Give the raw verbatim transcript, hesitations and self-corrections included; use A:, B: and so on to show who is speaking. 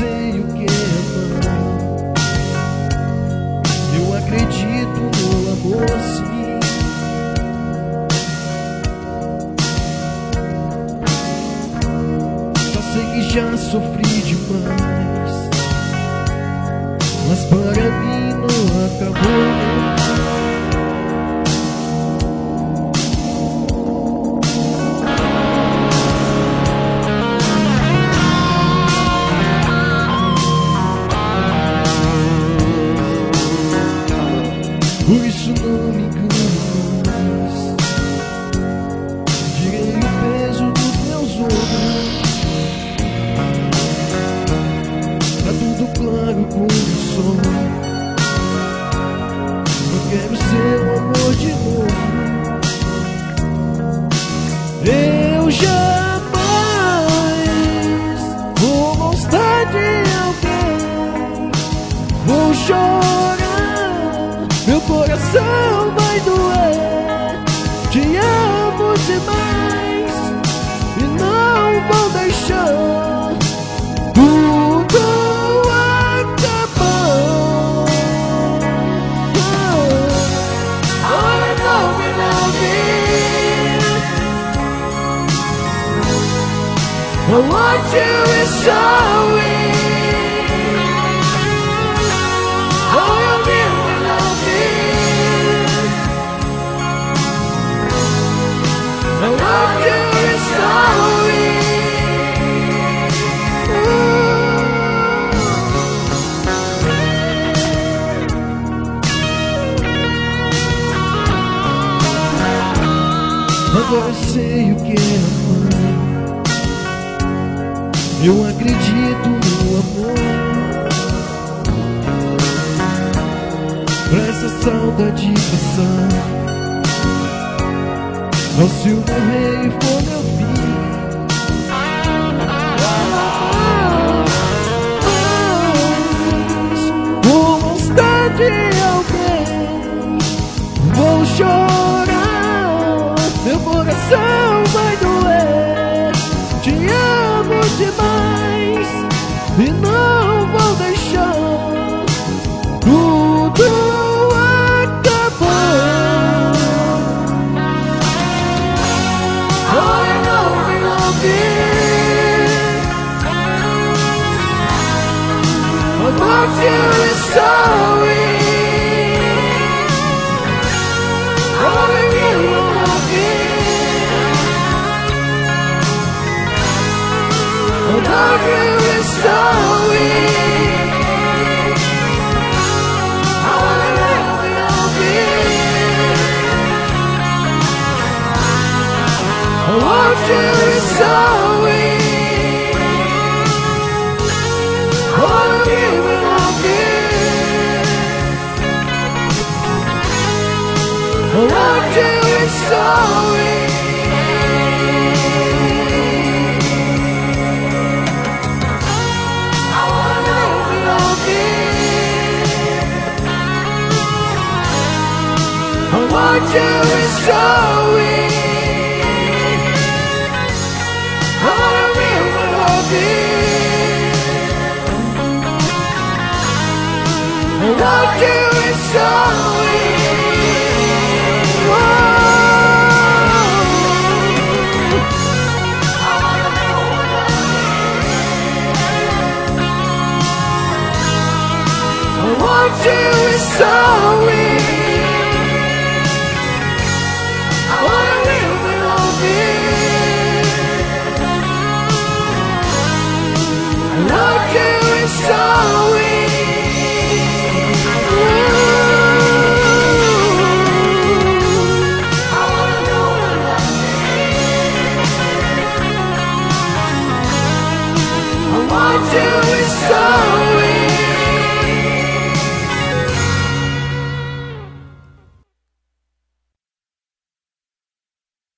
A: sei o que é amar. Eu acredito no amor, sim. Só sei que já sofri demais, mas para mim não acabou. Por isso não me engano mais. Tirei o peso dos meus ombros. Tá tudo claro como o sol. Eu quero seu amor de novo. Eu jamais vou gostar de alguém. Vou chorar, meu coração vai doer. Te amo demais e não vou deixar tudo acabar. All I know we love you. I want you is sorry. I love you and sorry. Agora eu sei o que é amar. Eu acredito no amor. Pra essa saudade passar, mas se eu morrer e for meu fim, vou gostar de alguém. Vou chorar, meu coração vai doer. Te amo demais e não vou deixar tudo acabar. I love you and sorry. All of you will love you. I love you and sorry. All of you will love you. I want you and sorry. All of you will love you. I want you and sorry. All of you will love you. I want you and sorry. All of you will love you. I want you and sorry. I want you and sorry. I wanna live without you. I want you and sorry.